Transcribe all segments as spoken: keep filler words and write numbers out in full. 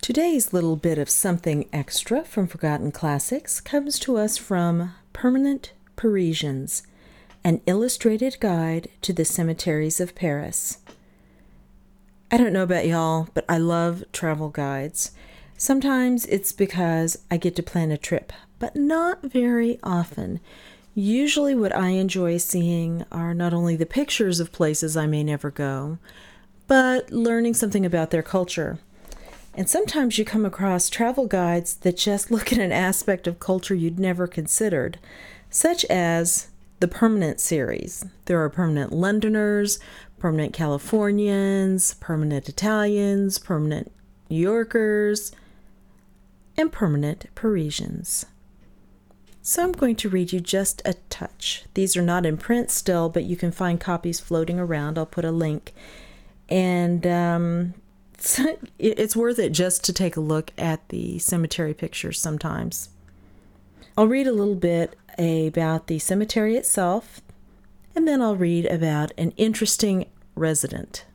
Today's little bit of something extra from Forgotten Classics comes to us from Permanent Parisians, an illustrated guide to the cemeteries of Paris. I don't know about y'all, but I love travel guides. Sometimes it's because I get to plan a trip, but not very often. Usually what I enjoy seeing are not only the pictures of places I may never go, but learning something about their culture. And sometimes you come across travel guides that just look at an aspect of culture you'd never considered, such as the Permanent series. There are Permanent Londoners, Permanent Californians, Permanent Italians, Permanent New Yorkers, and Permanent Parisians. So I'm going to read you just a touch. These are not in print still, but you can find copies floating around. I'll put a link. And um, it's worth it just to take a look at the cemetery pictures sometimes. I'll read a little bit about the cemetery itself, and then I'll read about an interesting resident.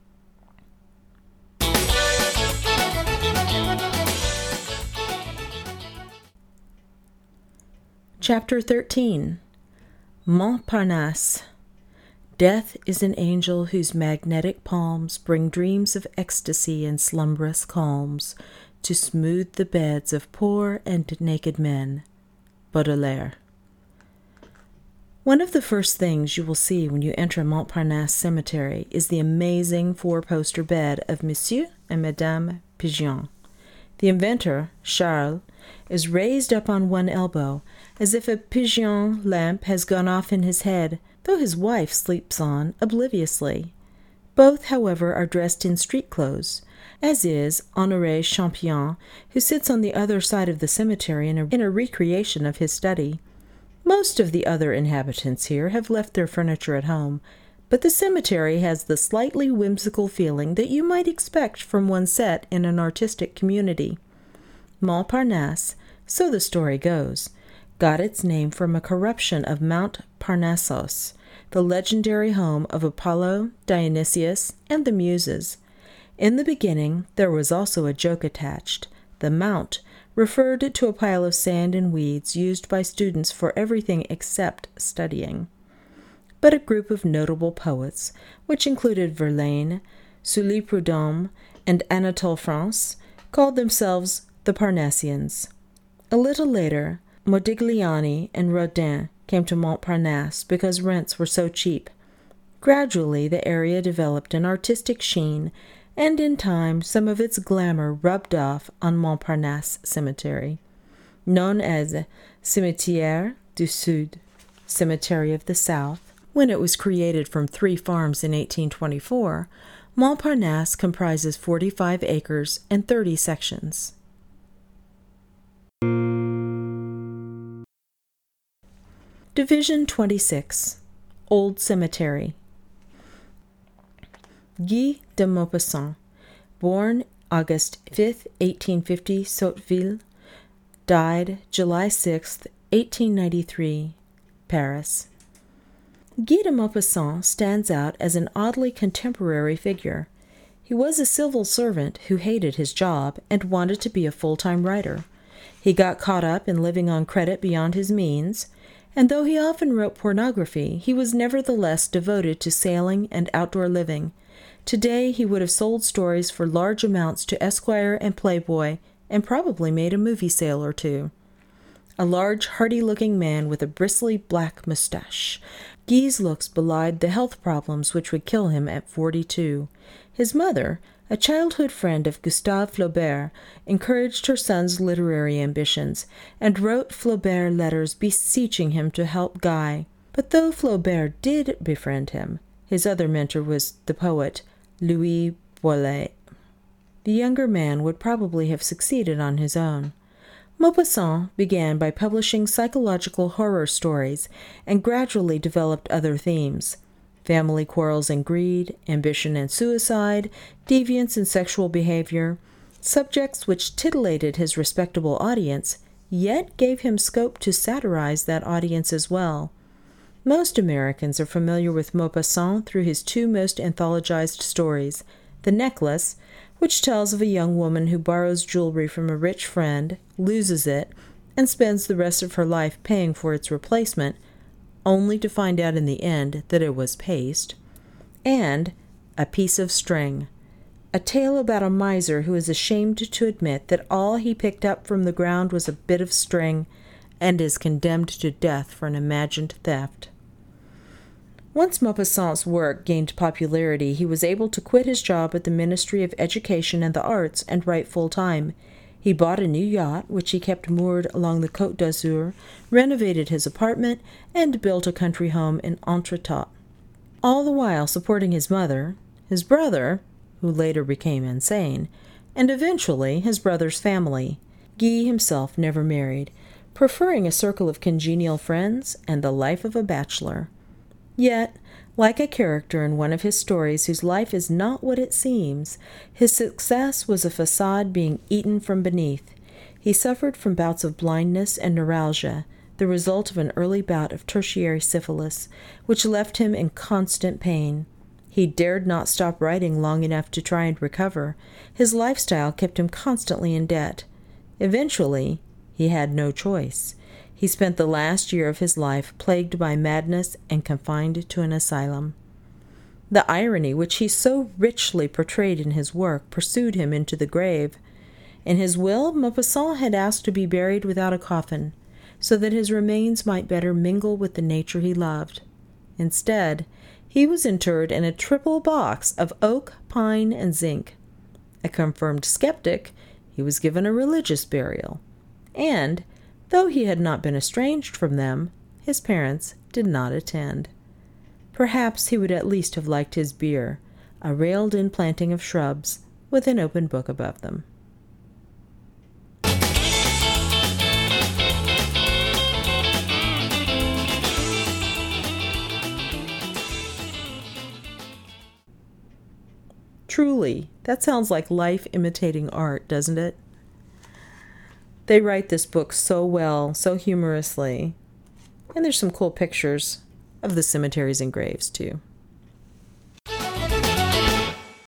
Chapter thirteen. Montparnasse. Death is an angel whose magnetic palms bring dreams of ecstasy and slumberous calms to smooth the beds of poor and naked men. Baudelaire. One of the first things you will see when you enter Montparnasse Cemetery is the amazing four-poster bed of Monsieur and Madame Pigeon. The inventor, Charles, is raised up on one elbow, as if a Pigeon lamp has gone off in his head, though his wife sleeps on obliviously. Both, however, are dressed in street clothes, as is Honoré Champion, who sits on the other side of the cemetery in a, in a recreation of his study. Most of the other inhabitants here have left their furniture at home, but the cemetery has the slightly whimsical feeling that you might expect from one set in an artistic community. Montparnasse, so the story goes, got its name from a corruption of Mount Parnassos, the legendary home of Apollo, Dionysius, and the Muses. In the beginning, there was also a joke attached. The Mount referred to a pile of sand and weeds used by students for everything except studying. But a group of notable poets, which included Verlaine, Sully Prudhomme, and Anatole France, called themselves the Parnassians. A little later, Modigliani and Rodin came to Montparnasse because rents were so cheap. Gradually, the area developed an artistic sheen, and in time some of its glamour rubbed off on Montparnasse Cemetery. Known as Cimetière du Sud, Cemetery of the South, when it was created from three farms in eighteen twenty-four, Montparnasse comprises forty-five acres and thirty sections. Division twenty-six. Old Cemetery. Guy de Maupassant, born August fifth, eighteen fifty, Sotteville, died July sixth, eighteen ninety-three, Paris. Guy de Maupassant stands out as an oddly contemporary figure. He was a civil servant who hated his job and wanted to be a full-time writer. He got caught up in living on credit beyond his means, and though he often wrote pornography, he was nevertheless devoted to sailing and outdoor living. Today he would have sold stories for large amounts to Esquire and Playboy, and probably made a movie sale or two. A large, hardy-looking man with a bristly black mustache, Guy's looks belied the health problems which would kill him at forty-two. His mother, a childhood friend of Gustave Flaubert, encouraged her son's literary ambitions, and wrote Flaubert letters beseeching him to help Guy. But though Flaubert did befriend him, his other mentor was the poet Louis Boileau. The younger man would probably have succeeded on his own. Maupassant began by publishing psychological horror stories and gradually developed other themes: family quarrels and greed, ambition and suicide, deviance and sexual behavior, subjects which titillated his respectable audience, yet gave him scope to satirize that audience as well. Most Americans are familiar with Maupassant through his two most anthologized stories, The Necklace, which tells of a young woman who borrows jewelry from a rich friend, loses it, and spends the rest of her life paying for its replacement, only to find out in the end that it was paste, and A Piece of String, a tale about a miser who is ashamed to admit that all he picked up from the ground was a bit of string and is condemned to death for an imagined theft. Once Maupassant's work gained popularity, he was able to quit his job at the Ministry of Education and the Arts and write full-time. He bought a new yacht, which he kept moored along the Côte d'Azur, renovated his apartment, and built a country home in Étretat, all the while supporting his mother, his brother, who later became insane, and eventually his brother's family. Guy himself never married, preferring a circle of congenial friends and the life of a bachelor. Yet, like a character in one of his stories whose life is not what it seems, his success was a facade being eaten from beneath. He suffered from bouts of blindness and neuralgia, the result of an early bout of tertiary syphilis, which left him in constant pain. He dared not stop writing long enough to try and recover. His lifestyle kept him constantly in debt. Eventually, he had no choice. He spent the last year of his life plagued by madness and confined to an asylum. The irony which he so richly portrayed in his work pursued him into the grave. In his will, Maupassant had asked to be buried without a coffin, so that his remains might better mingle with the nature he loved. Instead, he was interred in a triple box of oak, pine, and zinc. A confirmed skeptic, he was given a religious burial. And, though he had not been estranged from them, his parents did not attend. Perhaps he would at least have liked his bier, a railed-in planting of shrubs, with an open book above them. Truly, that sounds like life imitating art, doesn't it? They write this book so well, so humorously. And there's some cool pictures of the cemeteries and graves, too.